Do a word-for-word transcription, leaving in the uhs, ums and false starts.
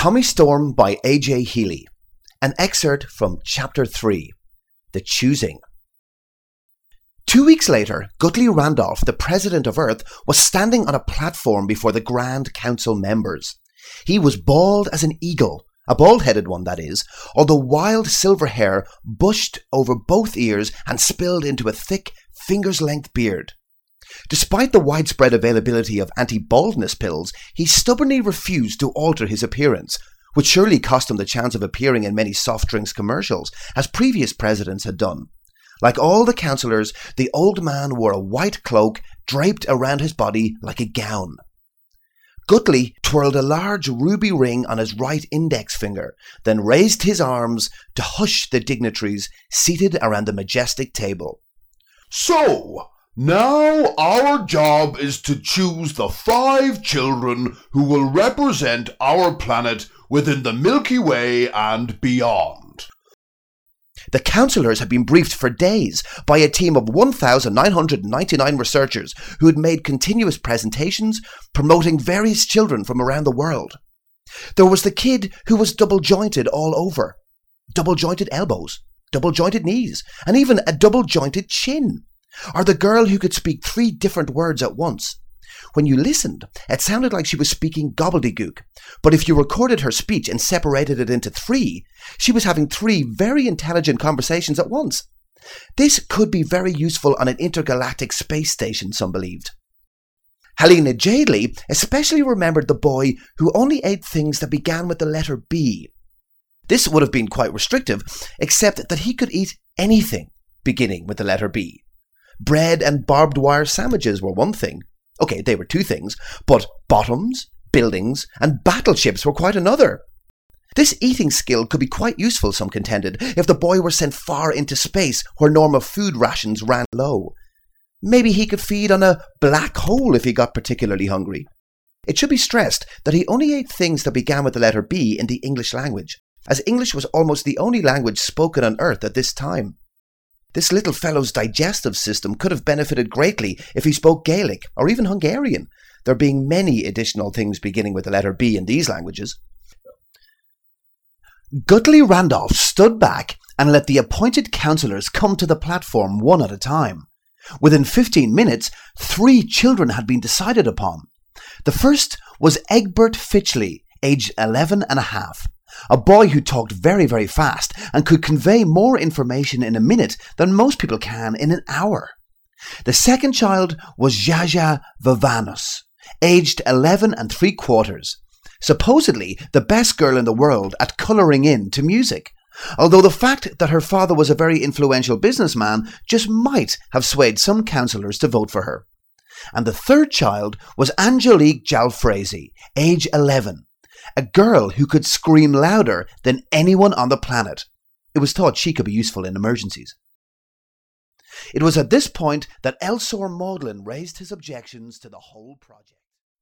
Tommy Storm by A J Healy. An excerpt from Chapter three, The Choosing. Two weeks later, Gutley Randolph, the President of Earth, was standing on a platform before the Grand Council members. He was bald as an eagle, a bald-headed one that is, although wild silver hair bushed over both ears and spilled into a thick, fingers-length beard. Despite the widespread availability of anti-baldness pills, he stubbornly refused to alter his appearance, which surely cost him the chance of appearing in many soft drinks commercials, as previous presidents had done. Like all the councillors, the old man wore a white cloak draped around his body like a gown. Gutley twirled a large ruby ring on his right index finger, then raised his arms to hush the dignitaries seated around the majestic table. So, now our job is to choose the five children who will represent our planet within the Milky Way and beyond. The councillors had been briefed for days by a team of one thousand nine hundred ninety-nine researchers who had made continuous presentations promoting various children from around the world. There was the kid who was double-jointed all over, double-jointed elbows, double-jointed knees, and even a double-jointed chin. Or the girl who could speak three different words at once. When you listened, it sounded like she was speaking gobbledygook, but if you recorded her speech and separated it into three, she was having three very intelligent conversations at once. This could be very useful on an intergalactic space station, some believed. Helena Jadley especially remembered the boy who only ate things that began with the letter B. This would have been quite restrictive, except that he could eat anything beginning with the letter B. Bread and barbed wire sandwiches were one thing. Okay, they were two things, but bottoms, buildings, and battleships were quite another. This eating skill could be quite useful, some contended, if the boy were sent far into space where normal food rations ran low. Maybe he could feed on a black hole if he got particularly hungry. It should be stressed that he only ate things that began with the letter B in the English language, as English was almost the only language spoken on Earth at this time. This little fellow's digestive system could have benefited greatly if he spoke Gaelic or even Hungarian, there being many additional things beginning with the letter B in these languages. Gutley Randolph stood back and let the appointed councillors come to the platform one at a time. Within fifteen minutes, three children had been decided upon. The first was Egbert Fitchley, aged eleven and a half. A boy who talked very, very fast and could convey more information in a minute than most people can in an hour. The second child was Jaja Vavanus, aged eleven and three quarters, supposedly the best girl in the world at colouring in to music, although the fact that her father was a very influential businessman just might have swayed some councillors to vote for her. And the third child was Angelique Jalfrezi, age eleven. A girl who could scream louder than anyone on the planet. It was thought she could be useful in emergencies. It was at this point that Elsor Maudlin raised his objections to the whole project.